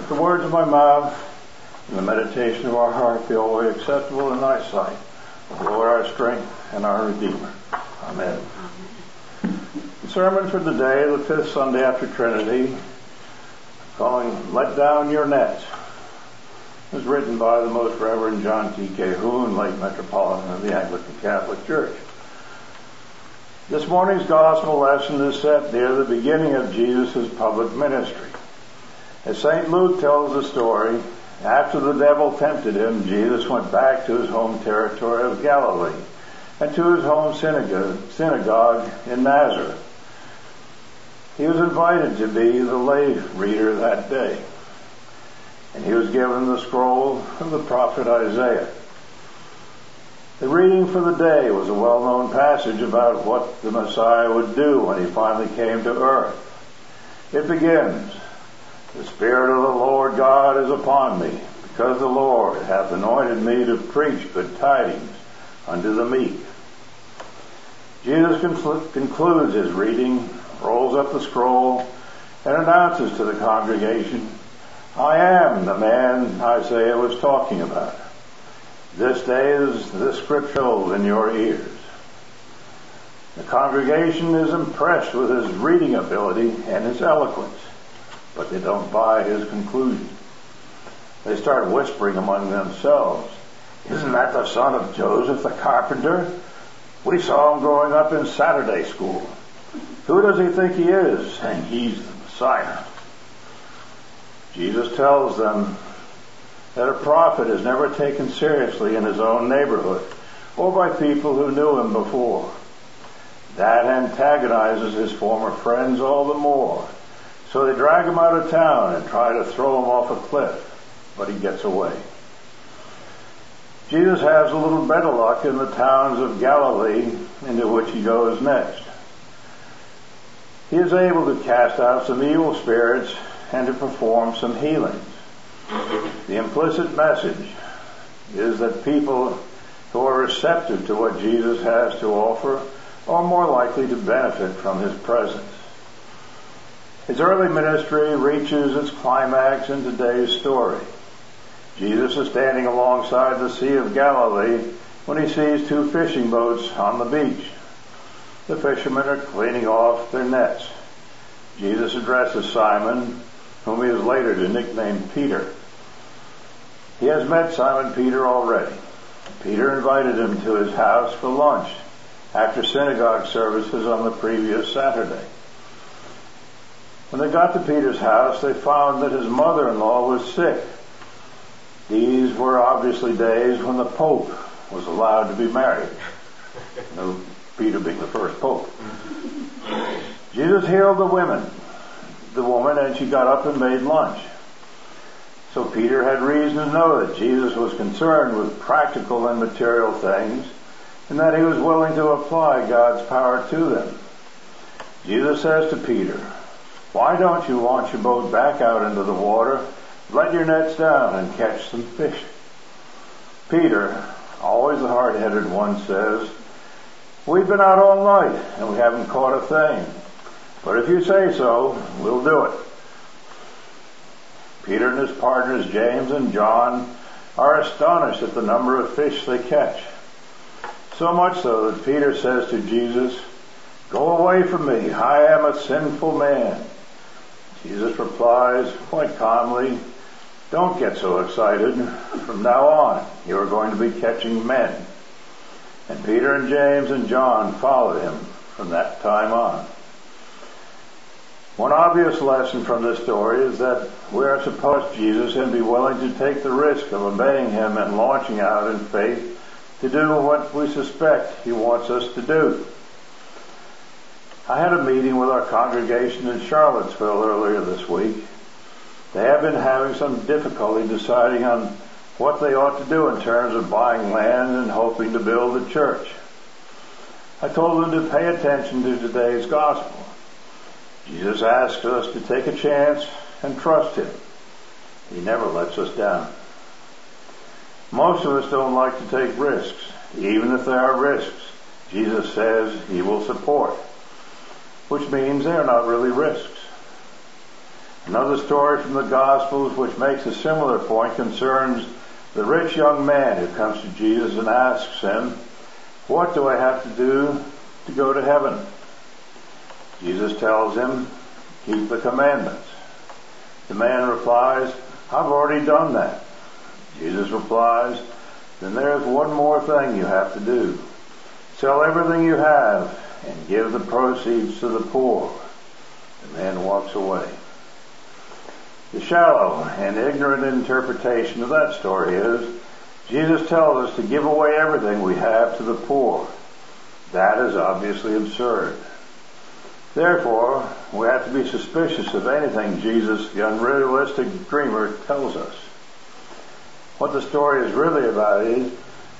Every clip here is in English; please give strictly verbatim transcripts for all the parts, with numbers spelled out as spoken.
the words of my mouth and the meditation of our heart be always acceptable in thy sight, O Lord, our strength and our Redeemer. Amen. The sermon for the day, the fifth Sunday after Trinity, calling Let Down Your Nets, was written by the Most Reverend John T. Cahoon, late Metropolitan of the Anglican Catholic Church. This morning's gospel lesson is set near the beginning of Jesus' public ministry. As Saint Luke tells the story, after the devil tempted him, Jesus went back to his home territory of Galilee and to his home synagogue, synagogue in Nazareth. He was invited to be the lay reader that day, and he was given the scroll of the prophet Isaiah. The reading for the day was a well-known passage about what the Messiah would do when he finally came to earth. It begins, "The Spirit of the Lord God is upon me, because the Lord hath anointed me to preach good tidings unto the meek." Jesus concludes his reading, rolls up the scroll, and announces to the congregation, "I am the man Isaiah was talking about. This day is the scripture in your ears." The congregation is impressed with his reading ability and his eloquence, but they don't buy his conclusion. They start whispering among themselves, "Isn't that the son of Joseph the carpenter? We saw him growing up in Saturday school. Who does he think he is, saying he's the Messiah?" Jesus tells them that a prophet is never taken seriously in his own neighborhood or by people who knew him before. That antagonizes his former friends all the more, so they drag him out of town and try to throw him off a cliff, but he gets away. Jesus has a little better luck in the towns of Galilee into which he goes next. He is able to cast out some evil spirits and to perform some healings. The implicit message is that people who are receptive to what Jesus has to offer are more likely to benefit from his presence. His early ministry reaches its climax in today's story. Jesus is standing alongside the Sea of Galilee when he sees two fishing boats on the beach. The fishermen are cleaning off their nets. Jesus addresses Simon, whom he is later to nickname Peter. He has met Simon Peter already. Peter invited him to his house for lunch after synagogue services on the previous Saturday. When they got to Peter's house, they found that his mother-in-law was sick. These were obviously days when the Pope was allowed to be married. No, Peter being the first Pope. Jesus healed the women, the woman, and she got up and made lunch. So Peter had reason to know that Jesus was concerned with practical and material things, and that he was willing to apply God's power to them. Jesus says to Peter, "Why don't you launch your boat back out into the water, let your nets down, and catch some fish?" Peter, always the hard-headed one, says, "We've been out all night, and we haven't caught a thing. But if you say so, we'll do it." Peter and his partners, James and John, are astonished at the number of fish they catch. So much so that Peter says to Jesus, "Go away from me, I am a sinful man." Jesus replies quite calmly, "Don't get so excited. From now on, you are going to be catching men." And Peter and James and John followed him from that time on. One obvious lesson from this story is that we are to trust Jesus and be willing to take the risk of obeying him and launching out in faith to do what we suspect he wants us to do. I had a meeting with our congregation in Charlottesville earlier this week. They have been having some difficulty deciding on what they ought to do in terms of buying land and hoping to build a church. I told them to pay attention to today's gospel. Jesus asks us to take a chance and trust him. He never lets us down. Most of us don't like to take risks. Even if there are risks, Jesus says he will support, which means they are not really risks. Another story from the Gospels which makes a similar point concerns the rich young man who comes to Jesus and asks him, "What do I have to do to go to heaven?" Jesus tells him, "Keep the commandments." The man replies, "I've already done that." Jesus replies, "Then there's one more thing you have to do. Sell everything you have and give the proceeds to the poor." The man walks away. The shallow and ignorant interpretation of that story is, Jesus tells us to give away everything we have to the poor. That is obviously absurd. Therefore, we have to be suspicious of anything Jesus, the unrealistic dreamer, tells us. What the story is really about is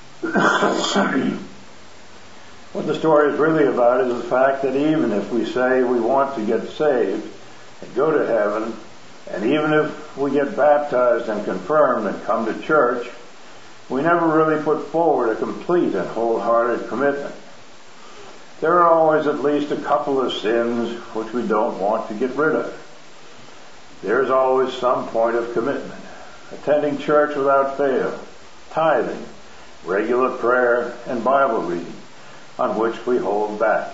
what the story is really about is the fact that even if we say we want to get saved and go to heaven, and even if we get baptized and confirmed and come to church, we never really put forward a complete and wholehearted commitment. There are always at least a couple of sins which we don't want to get rid of. There's always some point of commitment. Attending church without fail, tithing, regular prayer, and Bible reading, on which we hold back.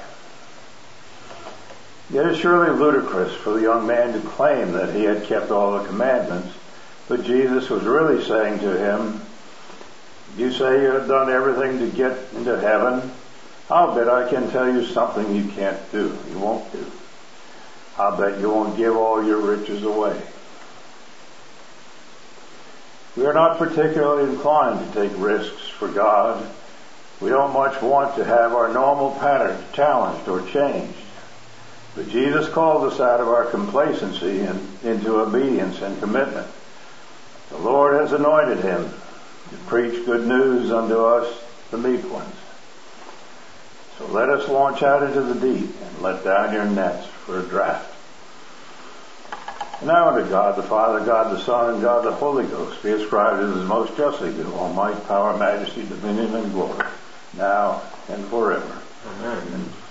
It is surely ludicrous for the young man to claim that he had kept all the commandments, but Jesus was really saying to him, "You say you have done everything to get into heaven? I'll bet I can tell you something you can't do, you won't do. I'll bet you won't give all your riches away." We are not particularly inclined to take risks for God. We don't much want to have our normal patterns challenged or changed. But Jesus called us out of our complacency and into obedience and commitment. The Lord has anointed him to preach good news unto us, the meek ones. So let us launch out into the deep and let down your nets for a draught. And now unto God the Father, God the Son, and God the Holy Ghost be ascribed as is most justly due, all might, power, majesty, dominion, and glory, now and forever. Amen. Amen.